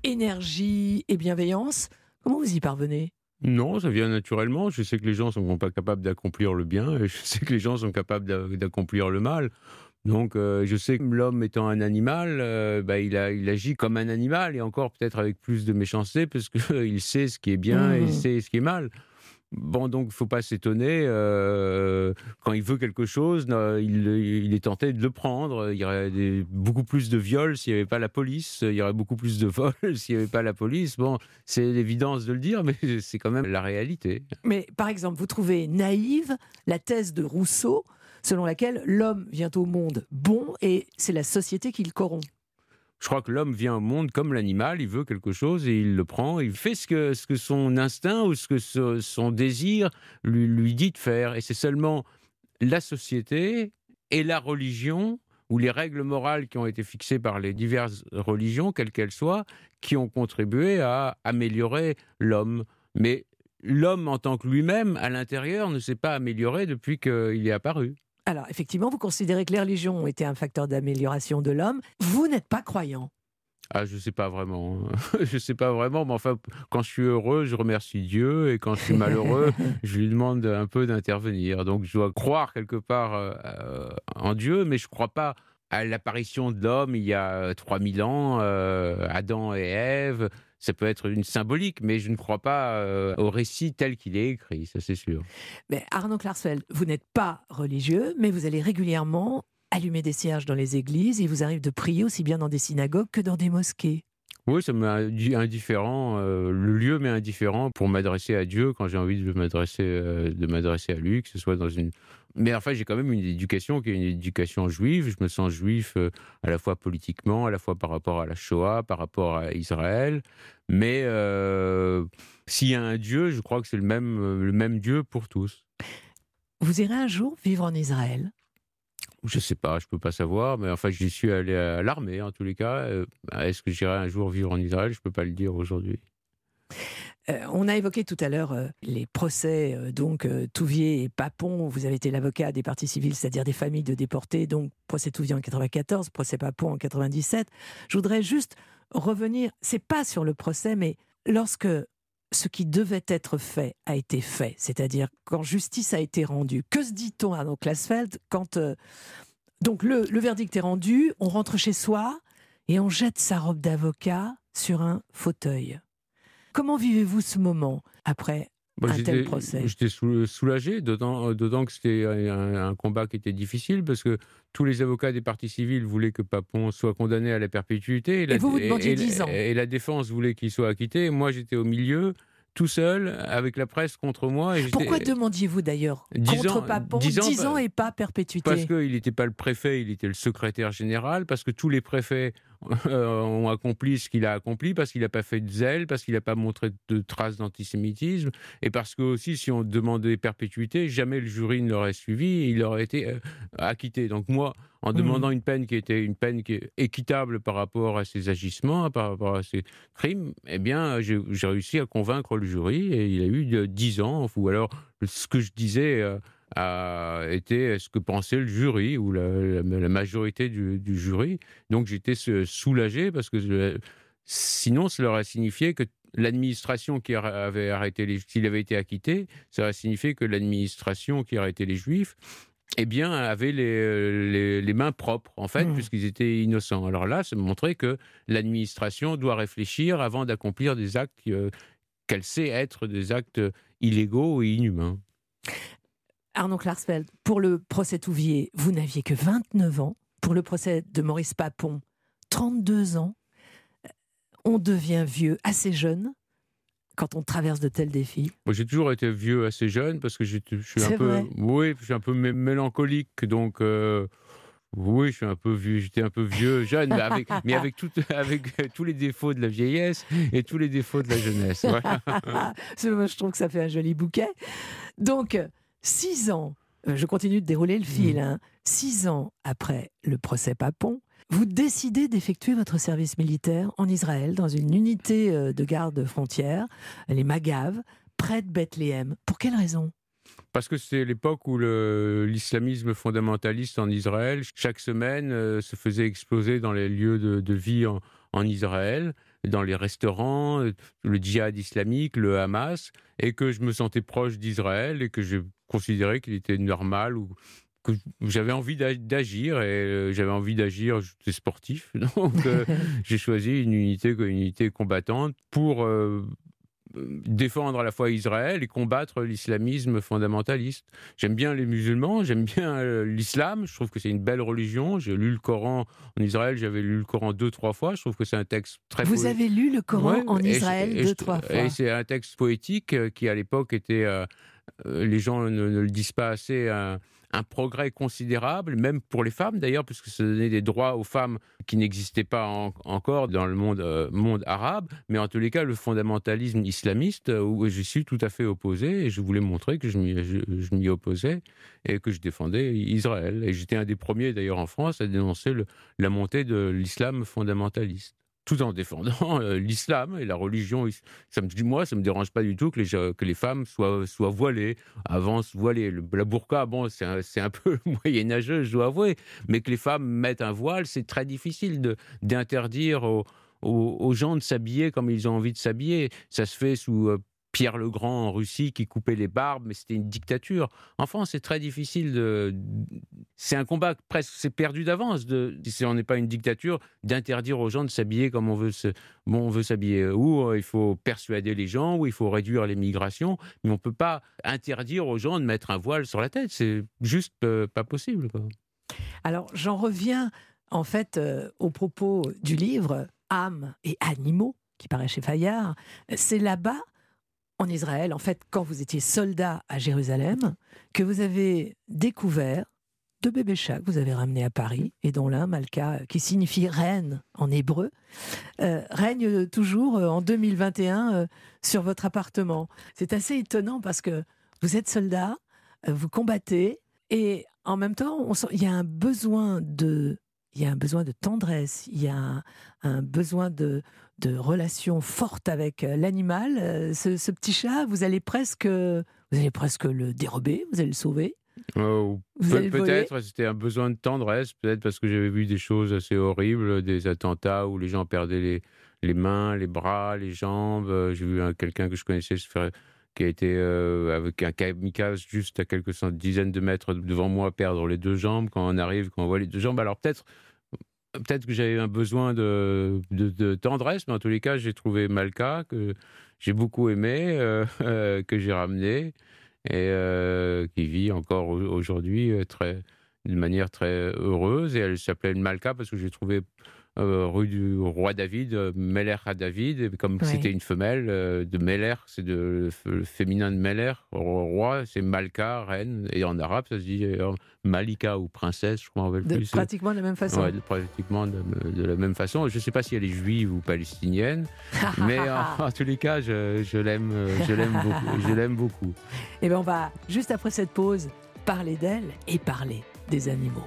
énergie et bienveillance. Comment vous y parvenez ? Non, ça vient naturellement. Je sais que les gens ne sont pas capables d'accomplir le bien et je sais que les gens sont capables d'a- d'accomplir le mal. Donc, euh, je sais que l'homme étant un animal, euh, bah, il, a, il agit comme un animal et encore peut-être avec plus de méchanceté parce qu'il sait ce qui est bien et il Mmh. sait ce qui est mal. Bon, donc, il ne faut pas s'étonner. euh, quand il veut quelque chose, non, il, il est tenté de le prendre. Il y aurait des- beaucoup plus de viols s'il n'y avait pas la police. Il y aurait beaucoup plus de vols s'il n'y avait pas la police. Bon, c'est l'évidence de le dire, mais c'est quand même la réalité. Mais par exemple, vous trouvez naïve la thèse de Rousseau selon laquelle l'homme vient au monde bon et c'est la société qui le corrompt. Je crois que l'homme vient au monde comme l'animal, il veut quelque chose et il le prend, il fait ce que, ce que son instinct ou ce que ce- son désir lui, lui dit de faire. Et c'est seulement la société et la religion ou les règles morales qui ont été fixées par les diverses religions, quelles qu'elles soient, qui ont contribué à améliorer l'homme. Mais l'homme en tant que lui-même, à l'intérieur, ne s'est pas amélioré depuis qu'il est apparu. Alors, effectivement, vous considérez que les religions ont été un facteur d'amélioration de l'homme. Vous n'êtes pas croyant. Ah, je sais pas vraiment. Je sais pas vraiment, mais enfin, quand je suis heureux, je remercie Dieu, et quand je suis malheureux, je lui demande un peu d'intervenir. Donc, je dois croire quelque part euh, euh, en Dieu, mais je crois pas à l'apparition de l'homme il y a trois mille ans, euh, Adam et Ève. Ça peut être une symbolique, mais je ne crois pas euh, au récit tel qu'il est écrit, ça c'est sûr. Mais Arnaud Klarsfeld, vous n'êtes pas religieux, mais vous allez régulièrement allumer des cierges dans les églises. Il vous arrive de prier aussi bien dans des synagogues que dans des mosquées. Oui, ça m'est indi- indifférent. euh, le lieu m'est indifférent pour m'adresser à Dieu quand j'ai envie de m'adresser, euh, de m'adresser à lui, que ce soit dans une. Mais enfin, j'ai quand même une éducation qui est une éducation juive. Je me sens juif euh, à la fois politiquement, à la fois par rapport à la Shoah, par rapport à Israël. Mais euh, s'il y a un Dieu, je crois que c'est le même, euh, le même Dieu pour tous. Vous irez un jour vivre en Israël ? Je sais pas, je peux pas savoir, mais enfin, j'y suis allé à l'armée en tous les cas. Euh, Est-ce que j'irai un jour vivre en Israël? Je peux pas le dire aujourd'hui. Euh, on a évoqué tout à l'heure euh, les procès, euh, donc euh, Touvier et Papon. Vous avez été l'avocat des parties civiles, c'est-à-dire des familles de déportés. Donc procès Touvier en quatre-vingt-quatorze, procès Papon en quatre-vingt-dix-sept. Je voudrais juste revenir, c'est pas sur le procès, mais lorsque ce qui devait être fait a été fait, c'est-à-dire quand justice a été rendue. Que se dit-on à Arnaud Klarsfeld quand euh, donc le, le verdict est rendu, on rentre chez soi et on jette sa robe d'avocat sur un fauteuil. Comment vivez-vous ce moment après Moi, un tel j'étais, procès? j'étais sou- soulagé, d'autant, d'autant que c'était un, un combat qui était difficile, parce que tous les avocats des parties civiles voulaient que Papon soit condamné à la perpétuité, et la, Et vous, vous demandiez et- dix ans. et la défense voulait qu'il soit acquitté. Moi, j'étais au milieu, tout seul, avec la presse contre moi. Et j'étais- Pourquoi demandiez-vous d'ailleurs Dix contre ans- Papon dix ans, dix ans bah, et pas perpétuité? Parce qu'il n'était pas le préfet, il était le secrétaire général, parce que tous les préfets euh, ont accompli ce qu'il a accompli, parce qu'il n'a pas fait de zèle, parce qu'il n'a pas montré de traces d'antisémitisme, et parce que aussi, si on demandait perpétuité, jamais le jury ne l'aurait suivi et il aurait été euh, acquitté. Donc moi, en demandant Mmh. une peine qui était une peine qui est équitable par rapport à ses agissements, par rapport à ses crimes, eh bien, j'ai, j'ai réussi à convaincre le jury, et il a eu de dix ans, ou alors ce que je disais euh, a été ce que pensait le jury ou la, la- la majorité du, du jury. Donc j'étais euh, soulagé, parce que euh, sinon cela aurait signifié que l'administration qui avait arrêté les, s'il avait été acquitté, ça aurait signifié que l'administration qui arrêtait les Juifs, eh bien, avait les, les, les mains propres, en fait, Mmh. puisqu'ils étaient innocents. Alors là, ça me montrait que l'administration doit réfléchir avant d'accomplir des actes euh, qu'elle sait être des actes illégaux et inhumains. Arnaud Klarsfeld, pour le procès Touvier, vous n'aviez que vingt-neuf ans. Pour le procès de Maurice Papon, trente-deux ans. On devient vieux assez jeune quand on traverse de tels défis. Moi, j'ai toujours été vieux assez jeune, parce que j'étais- je suis C'est un peu, vrai. oui, je suis un peu mé- mélancolique, donc euh, oui, je suis un peu vieux, j'étais un peu vieux, jeune, mais avec, mais avec, tout, avec euh, tous les défauts de la vieillesse et tous les défauts de la jeunesse. Voilà. C'est- moi, je trouve que ça fait un joli bouquet. Donc, six ans, euh, je continue de dérouler le fil, hein, six ans après le procès Papon, vous décidez d'effectuer votre service militaire en Israël, dans une unité euh, de garde frontière, les Magav, près de Bethléem. Pour quelle raison? Parce que c'est l'époque où le, l'islamisme fondamentaliste en Israël, chaque semaine, euh, se faisait exploser dans les lieux de, de vie en, en Israël, dans les restaurants, euh, le djihad islamique, le Hamas, et que je me sentais proche d'Israël et que je considérais qu'il était normal ou que j'avais envie d'agir et euh, j'avais envie d'agir, j'étais sportif, donc euh, j'ai choisi une unité, une unité combattante pour euh, défendre à la fois Israël et combattre l'islamisme fondamentaliste. J'aime bien les musulmans, j'aime bien euh, l'islam, je trouve que c'est une belle religion. J'ai lu le Coran en Israël, j'avais lu le Coran deux, trois fois, je trouve que c'est un texte très... Vous po... avez lu le Coran ouais, en Israël deux, trois fois. Et c'est un texte poétique euh, qui, à l'époque, était... Euh, euh, les gens ne, ne le disent pas assez... Euh, un progrès considérable, même pour les femmes d'ailleurs, puisque ça donnait des droits aux femmes qui n'existaient pas en, encore dans le monde, euh, monde arabe, mais en tous les cas, le fondamentalisme islamiste, euh, où je suis tout à fait opposé, et je voulais montrer que je m'y, je, je m'y opposais et que je défendais Israël. Et j'étais un des premiers d'ailleurs en France à dénoncer le, la montée de l'islam fondamentaliste, tout en défendant euh, l'islam et la religion. Ça me, moi, ça ne me dérange pas du tout que les, que les femmes soient, soient voilées, avancent voilées. Le, la burqa, bon, c'est un, c'est un peu moyenâgeux, je dois avouer, mais que les femmes mettent un voile, c'est très difficile de, d'interdire aux, aux, aux gens de s'habiller comme ils ont envie de s'habiller. Ça se fait sous... Euh, Pierre le Grand en Russie qui coupait les barbes, mais c'était une dictature. En France, c'est très difficile de... C'est un combat presque... C'est perdu d'avance, de... si on n'est pas une dictature, d'interdire aux gens de s'habiller comme on veut, se... bon, on veut s'habiller. Ou euh, il faut persuader les gens, ou il faut réduire les migrations, mais on ne peut pas interdire aux gens de mettre un voile sur la tête. C'est juste euh, pas possible, quoi. Alors, j'en reviens, en fait, euh, au propos du livre « Âmes et animaux », qui paraît chez Fayard. C'est là-bas, en Israël, en fait, quand vous étiez soldat à Jérusalem, que vous avez découvert deux bébés chats que vous avez ramenés à Paris, et dont l'un, Malka, qui signifie reine en hébreu, euh, règne toujours euh, en deux mille vingt et un euh, sur votre appartement. C'est assez étonnant parce que vous êtes soldat, euh, vous combattez, et en même temps, on sent, il y a un besoin de... Il y a un besoin de tendresse, il y a un, un besoin de, de relation forte avec l'animal. Ce, ce petit chat, vous allez presque, vous allez presque le dérober, vous allez le sauver. Euh, peut, peut-être, c'était un besoin de tendresse, peut-être parce que j'avais vu des choses assez horribles, des attentats où les gens perdaient les, les mains, les bras, les jambes. J'ai vu un, quelqu'un que je connaissais se faire... qui a été euh, avec un kamikaze juste à quelques cent, dizaines de mètres devant moi perdre les deux jambes. Quand on arrive, quand on voit les deux jambes, alors peut-être, peut-être que j'avais un besoin de, de, de tendresse, mais en tous les cas, j'ai trouvé Malka, que j'ai beaucoup aimé, euh, euh, que j'ai ramené, et euh, qui vit encore aujourd'hui très, d'une manière très heureuse. Et elle s'appelait Malka parce que j'ai trouvé... Euh, rue du roi David, euh, Meller à David, et comme oui. C'était une femelle euh, de Meller, c'est de, le féminin de Meller, roi, c'est Malka, reine, et en arabe ça se dit euh, Malika ou princesse, je crois. De, plus. Pratiquement de la même façon. Ouais, pratiquement de, de la même façon. Je ne sais pas si elle est juive ou palestinienne, mais en, en tous les cas, je, je l'aime, je l'aime beaucoup. Je l'aime beaucoup. Et bien on va, juste après cette pause, parler d'elle et parler des animaux.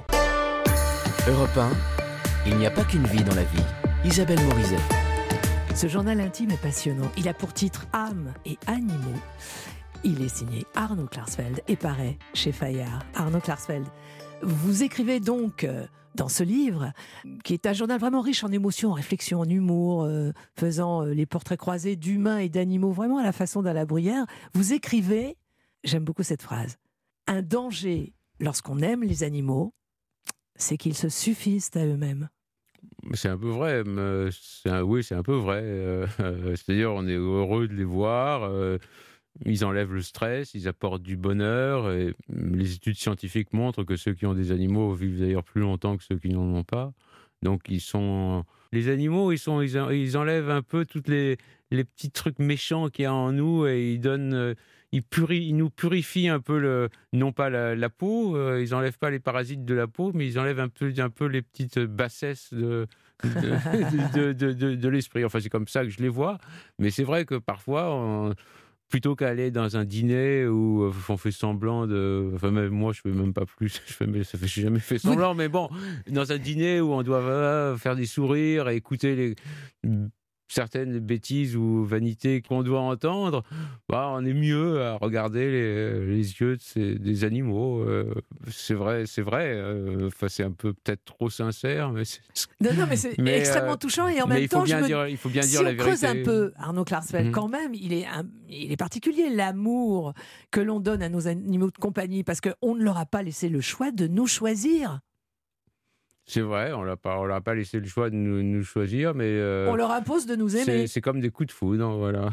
Europe un, il n'y a pas qu'une vie dans la vie. Isabelle Morizet. Ce journal intime est passionnant. Il a pour titre « Âmes et animaux ». Il est signé Arnaud Klarsfeld et paraît chez Fayard. Arnaud Klarsfeld, vous écrivez donc dans ce livre, qui est un journal vraiment riche en émotions, en réflexions, en humour, euh, faisant les portraits croisés d'humains et d'animaux, vraiment à la façon d'Alain Bruyère. Vous écrivez, j'aime beaucoup cette phrase, « Un danger lorsqu'on aime les animaux, c'est qu'ils se suffisent à eux-mêmes ». C'est un peu vrai, mais c'est un, oui, c'est un peu vrai. Euh, euh, c'est-à-dire, on est heureux de les voir, euh, ils enlèvent le stress, ils apportent du bonheur. Et les études scientifiques montrent que ceux qui ont des animaux vivent d'ailleurs plus longtemps que ceux qui n'en ont pas. Donc, ils sont... Les animaux, ils, sont, ils, ils enlèvent un peu tous les, les petits trucs méchants qu'il y a en nous et ils donnent... Euh, Ils, purifient, ils nous purifient un peu, le, non pas la, la peau, euh, ils n'enlèvent pas les parasites de la peau, mais ils enlèvent un peu, un peu les petites bassesses de, de, de, de, de, de l'esprit. Enfin, c'est comme ça que je les vois. Mais c'est vrai que parfois, on, plutôt qu'aller dans un dîner où euh, on fait semblant de... Enfin, même moi, je ne fais même pas plus, je fais, ça fait, j'ai jamais fait semblant, oui. Mais bon, dans un dîner où on doit euh, faire des sourires et écouter les... certaines bêtises ou vanités qu'on doit entendre, bah, on est mieux à regarder les, les yeux de ces, des animaux. Euh, c'est vrai, c'est vrai. Euh, enfin, c'est un peu peut-être trop sincère, mais c'est, Non, non, mais c'est mais, extrêmement euh, touchant et en mais même il faut temps, je bien me... dire, il faut bien si dire on la creuse vérité. un peu, Arnaud Klarsfeld, Mhm. quand même, il est, un- il est particulier l'amour que l'on donne à nos animaux de compagnie parce qu'on ne leur a pas laissé le choix de nous choisir. C'est vrai, on l'a pas, on leur a pas laissé le choix de nous, nous choisir, mais euh, On leur impose de nous c'est, aimer. c'est comme des coups de foudre, hein, voilà.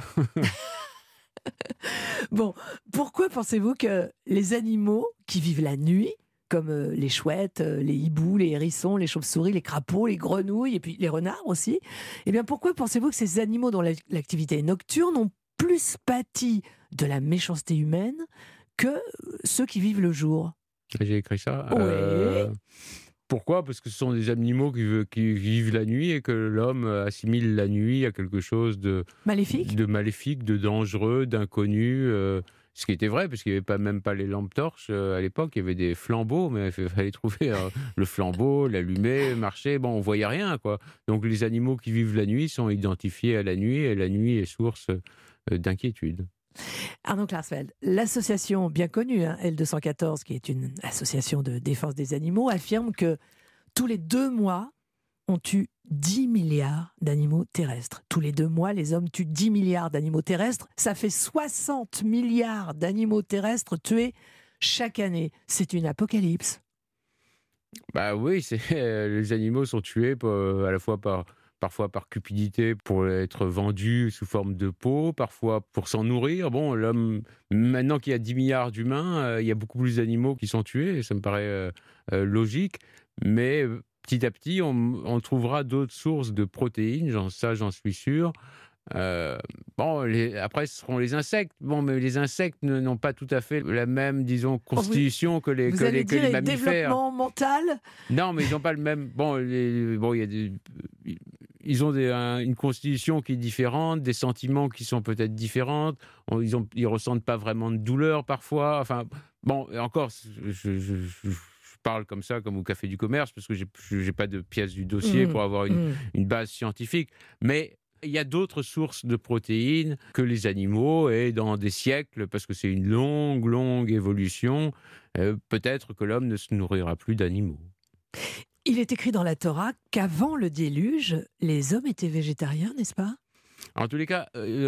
Bon, pourquoi pensez-vous que les animaux qui vivent la nuit, comme euh, les chouettes, euh, les hiboux, les hérissons, les chauves-souris, les crapauds, les grenouilles et puis les renards aussi, eh bien pourquoi pensez-vous que ces animaux dont la- l'activité est nocturne ont plus pâti de la méchanceté humaine que euh, ceux qui vivent le jour? J'ai écrit ça. Oui. Euh, pourquoi? Parce que ce sont des animaux qui, ve- qui vivent la nuit et que l'homme assimile la nuit à quelque chose de, Maléfique? de maléfique, de dangereux, d'inconnu. euh, ce qui était vrai, parce qu'il n'y avait pas, même pas les lampes torches euh, à l'époque, il y avait des flambeaux, mais il fallait trouver euh, le flambeau, l'allumer, marcher, bon, on voyait rien, quoi. Donc les animaux qui vivent la nuit sont identifiés à la nuit, et la nuit est source euh, d'inquiétude. Arnaud Klarsfeld, l'association bien connue, hein, L deux cent quatorze, qui est une association de défense des animaux, affirme que tous les deux mois, on tue dix milliards d'animaux terrestres. Tous les deux mois, les hommes tuent dix milliards d'animaux terrestres. Ça fait soixante milliards d'animaux terrestres tués chaque année. C'est une apocalypse. Bah oui, c'est, euh, les animaux sont tués euh, à la fois par, parfois par cupidité pour être vendus sous forme de peau, parfois pour s'en nourrir. Bon, l'homme, maintenant qu'il y a dix milliards d'humains, euh, il y a beaucoup plus d'animaux qui sont tués, et ça me paraît euh, euh, logique, mais euh, petit à petit, on, on trouvera d'autres sources de protéines, j'en- ça j'en suis sûr. Euh, bon, les- après, ce seront les insectes. Bon, mais les insectes ne- n'ont pas tout à fait la même, disons, constitution que les, Vous que allez les, que dire les et mammifères. développement mental? Non, mais ils n'ont pas le même. Bon, les- bon, il y a des, ils ont des- un- une constitution qui est différente, des sentiments qui sont peut-être différents. On- Ils ont, ils ressentent pas vraiment de douleur parfois. Enfin, bon, et encore, je, je- je- je parle comme ça, comme au café du commerce, parce que j'ai, j'ai pas de pièce du dossier Mmh, pour avoir une, mmh. une base scientifique. Mais il y a d'autres sources de protéines que les animaux, et dans des siècles, parce que c'est une longue, longue évolution, euh, peut-être que l'homme ne se nourrira plus d'animaux. Il est écrit dans la Torah qu'avant le déluge, les hommes étaient végétariens, n'est-ce pas? En tous les cas,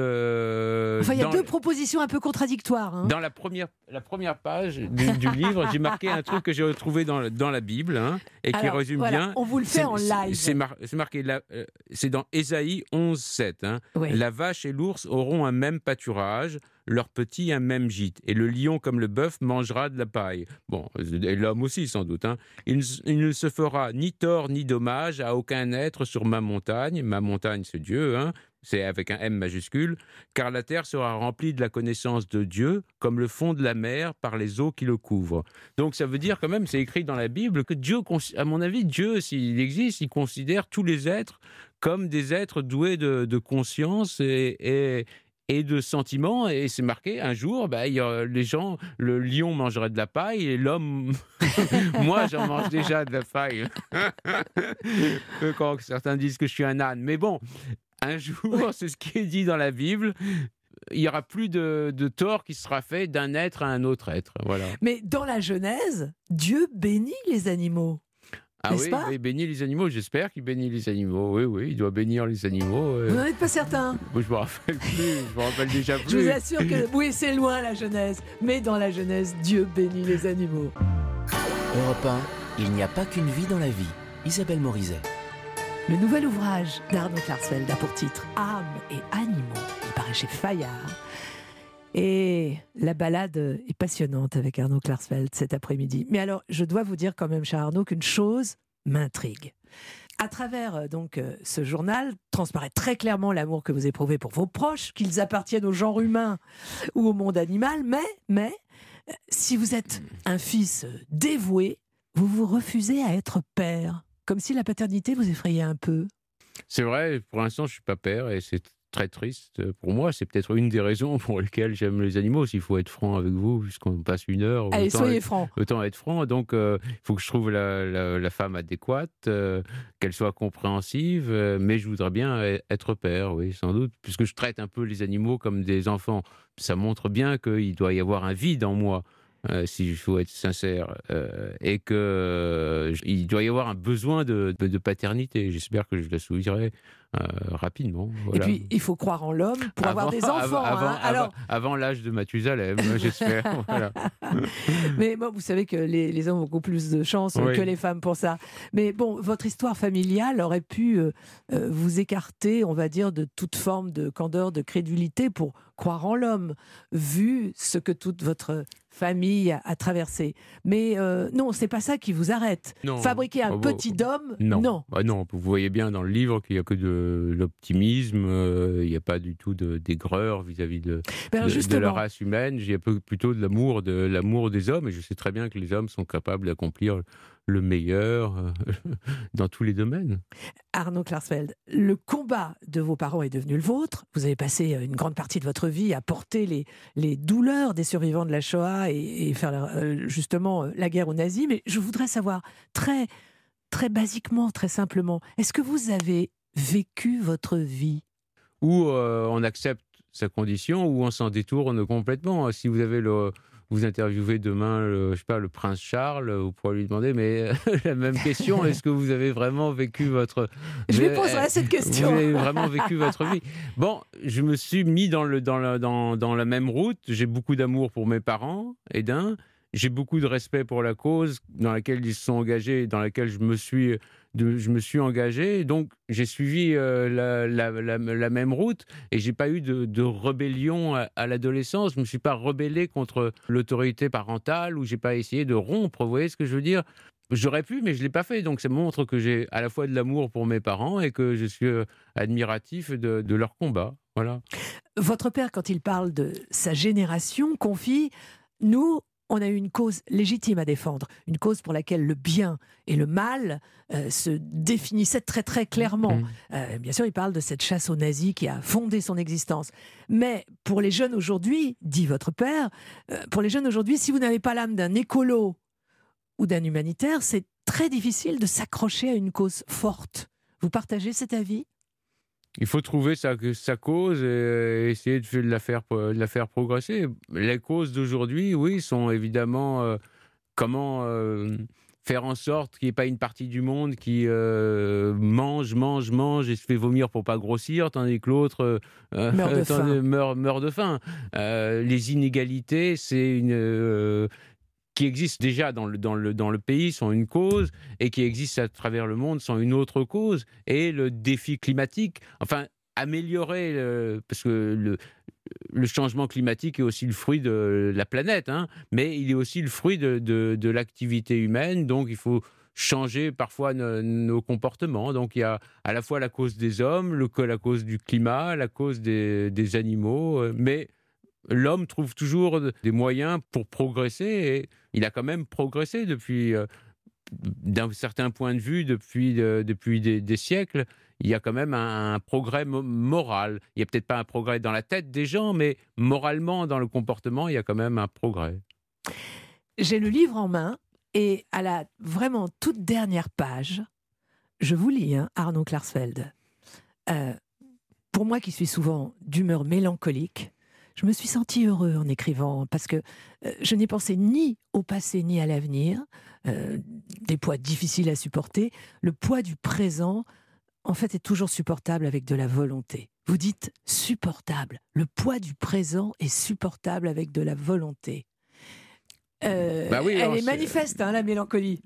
euh, Enfin, il y a dans, deux propositions un peu contradictoires. hein. dans la, première, la première page du, du livre, j'ai marqué un truc que j'ai retrouvé dans, dans la Bible, hein, et qui Alors, résume voilà, bien. on vous le fait C'est- en c'est- live. C'est, mar- c'est marqué, là, euh, c'est dans Ésaïe onze sept. Hein. Oui. La vache et l'ours auront un même pâturage, leurs petits un même gîte, et le lion comme le bœuf mangera de la paille. Bon, et l'homme aussi sans doute. Hein. Il, ne- il ne se fera ni tort ni dommage à aucun être sur ma montagne. Ma montagne, c'est Dieu, hein. C'est avec un M majuscule, car la terre sera remplie de la connaissance de Dieu, comme le fond de la mer par les eaux qui le couvrent. Donc ça veut dire quand même, c'est écrit dans la Bible, que Dieu, à mon avis, Dieu, s'il existe, il considère tous les êtres comme des êtres doués de, de conscience et, et, et de sentiments. Et c'est marqué, un jour, bah, il y a, les gens, le lion mangerait de la paille et l'homme, moi j'en mange déjà de la paille. Quand certains disent que je suis un âne. Mais bon, un jour, c'est ce qui est dit dans la Bible, il n'y aura plus de, de tort qui sera fait d'un être à un autre être. Voilà. Mais dans la Genèse, Dieu bénit les animaux. Ah N'est-ce oui, pas il bénit les animaux, j'espère qu'il bénit les animaux. Oui, oui, il doit bénir les animaux. euh. Vous n'en êtes pas certain? Moi, je me rappelle plus, je me rappelle déjà plus. Je vous assure que oui, c'est loin la Genèse. Mais dans la Genèse, Dieu bénit les animaux. Europe un, il n'y a pas qu'une vie dans la vie. Isabelle Morizet. Le nouvel ouvrage d'Arnaud Klarsfeld a pour titre Âme et animaux. Il paraît chez Fayard. Et la balade est passionnante avec Arnaud Klarsfeld cet après-midi. Mais alors, je dois vous dire quand même, cher Arnaud, qu'une chose m'intrigue. À travers euh, donc euh, ce journal, transparaît très clairement l'amour que vous éprouvez pour vos proches, qu'ils appartiennent au genre humain ou au monde animal. Mais, mais euh, si vous êtes un fils euh, dévoué, vous vous refusez à être père. Comme si la paternité vous effrayait un peu. C'est vrai, pour l'instant, je ne suis pas père et c'est très triste pour moi. C'est peut-être une des raisons pour lesquelles j'aime les animaux. S'il faut être franc avec vous, puisqu'on passe une heure, Allez, autant soyez être, franc. autant être franc. Donc, euh, il faut que je trouve la, la, la femme adéquate, euh, qu'elle soit compréhensive, euh, mais je voudrais bien être père, oui, sans doute, puisque je traite un peu les animaux comme des enfants. Ça montre bien qu'il doit y avoir un vide en moi. Euh, si il faut être sincère, euh, et qu'il euh, doit y avoir un besoin de, de, de paternité. J'espère que je l'assouvirai euh, rapidement. Voilà. Et puis, il faut croire en l'homme pour avant, avoir des enfants. Avant, hein. avant, Alors... avant, avant l'âge de Mathusalem, j'espère. Voilà. Mais bon, vous savez que les, les hommes ont beaucoup plus de chance Oui. que les femmes pour ça. Mais bon, votre histoire familiale aurait pu euh, euh, vous écarter, on va dire, de toute forme de candeur, de crédulité pour croire en l'homme, vu ce que toute votre famille a, a traversé. Mais euh, non, c'est pas ça qui vous arrête. Non. Fabriquer un Oh, bon. petit homme, Non. non. Bah non, vous voyez bien dans le livre qu'il n'y a que de l'optimisme, euh, il n'y a pas du tout de, d'aigreur vis-à-vis de, Ben alors, de, de justement, la race humaine. Il y a peu- plutôt de l'amour, de l'amour des hommes, et je sais très bien que les hommes sont capables d'accomplir le meilleur euh, dans tous les domaines. Arnaud Klarsfeld, le combat de vos parents est devenu le vôtre. Vous avez passé une grande partie de votre vie à porter les, les douleurs des survivants de la Shoah et, et faire euh, justement la guerre aux nazis. Mais je voudrais savoir très, très basiquement, très simplement, est-ce que vous avez vécu votre vie ? Ou euh, on accepte sa condition, ou on s'en détourne complètement. Si vous avez le... Vous interviewez demain, le, je sais pas, le prince Charles, vous pourrez lui demander, mais la même question, est-ce que vous avez vraiment vécu votre... Je lui mais, poserai cette question. Vous avez vraiment vécu votre vie. Bon, je me suis mis dans, le, dans, la, dans, dans la même route. J'ai beaucoup d'amour pour mes parents, et d'un. J'ai beaucoup de respect pour la cause dans laquelle ils se sont engagés, dans laquelle je me suis, de, je me suis engagé. Donc, j'ai suivi euh, la, la, la, la même route et j'ai pas eu de, de rébellion à, à l'adolescence. Je me suis pas rebellé contre l'autorité parentale ou j'ai pas essayé de rompre. Vous voyez ce que je veux dire ? J'aurais pu, mais je l'ai pas fait. Donc, ça montre que j'ai à la fois de l'amour pour mes parents et que je suis euh, admiratif de, de leur combat. Voilà. Votre père, quand il parle de sa génération, confie, nous, on a eu une cause légitime à défendre, une cause pour laquelle le bien et le mal euh, se définissaient très très clairement. Mmh. Euh, bien sûr, il parle de cette chasse aux nazis qui a fondé son existence. Mais pour les jeunes aujourd'hui, dit votre père, euh, pour les jeunes aujourd'hui, si vous n'avez pas l'âme d'un écolo ou d'un humanitaire, c'est très difficile de s'accrocher à une cause forte. Vous partagez cet avis ? Il faut trouver sa, sa cause et essayer de la faire, de la faire progresser. Les causes d'aujourd'hui, oui, sont évidemment euh, comment euh, faire en sorte qu'il n'y ait pas une partie du monde qui euh, mange, mange, mange et se fait vomir pour pas grossir, tandis que l'autre euh, meurt de faim. Meurt, meurt de faim. Euh, les inégalités, c'est une... Euh, qui existent déjà dans le, dans, le, dans le pays sont une cause et qui existent à travers le monde sont une autre cause. Et le défi climatique, enfin, améliorer, le, parce que le, le changement climatique est aussi le fruit de la planète, hein, mais il est aussi le fruit de, de, de l'activité humaine, donc il faut changer parfois nos, nos comportements. Donc il y a à la fois la cause des hommes, le, la cause du climat, la cause des, des animaux, mais... L'homme trouve toujours des moyens pour progresser et il a quand même progressé depuis, euh, d'un certain point de vue, depuis, euh, depuis des, des siècles. Il y a quand même un, un progrès mo- moral. Il n'y a peut-être pas un progrès dans la tête des gens, mais moralement, dans le comportement, il y a quand même un progrès. J'ai le livre en main et à la vraiment toute dernière page, je vous lis, hein, Arnaud Klarsfeld. Euh, pour moi qui suis souvent d'humeur mélancolique, je me suis senti heureux en écrivant parce que euh, je n'ai pensé ni au passé ni à l'avenir, euh, des poids difficiles à supporter. Le poids du présent, en fait, est toujours supportable avec de la volonté. Vous dites supportable. Le poids du présent est supportable avec de la volonté. Euh, bah oui, elle alors, est c'est... manifeste, hein, la mélancolie.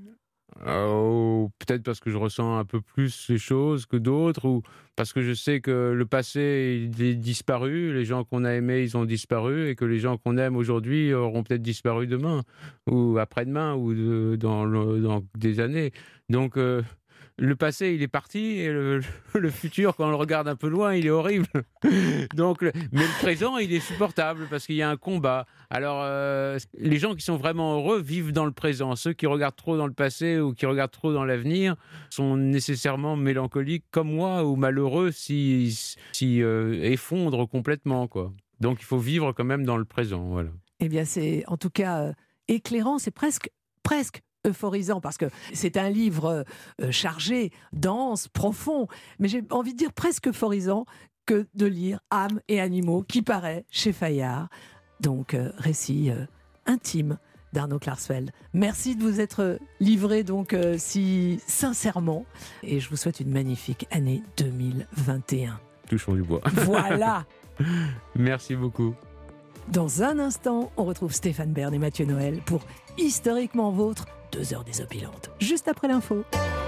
Oh, peut-être parce que je ressens un peu plus les choses que d'autres, ou parce que je sais que le passé il est disparu, les gens qu'on a aimés ils ont disparu, et que les gens qu'on aime aujourd'hui auront peut-être disparu demain, ou après-demain, ou de, dans, le, dans des années. Donc, euh, le passé, il est parti, et le, le futur, quand on le regarde un peu loin, il est horrible. Donc, le, mais le présent, il est supportable, parce qu'il y a un combat. Alors, euh, les gens qui sont vraiment heureux vivent dans le présent. Ceux qui regardent trop dans le passé ou qui regardent trop dans l'avenir sont nécessairement mélancoliques, comme moi, ou malheureux s'ils si, si, euh, effondrent complètement, quoi. Donc, il faut vivre quand même dans le présent, voilà. Eh bien, c'est en tout cas euh, éclairant, c'est presque, presque euphorisant, parce que c'est un livre euh, chargé, dense, profond, mais j'ai envie de dire presque euphorisant que de lire Âmes et animaux, qui paraît chez Fayard. Donc, euh, récit euh, intime d'Arnaud Klarsfeld. Merci de vous être livré donc euh, si sincèrement, et je vous souhaite une magnifique année deux mille vingt et un. Touchons du bois. Voilà. Merci beaucoup. Dans un instant, on retrouve Stéphane Bern et Mathieu Noël pour Historiquement Vôtre, deux heures désopilantes, juste après l'info.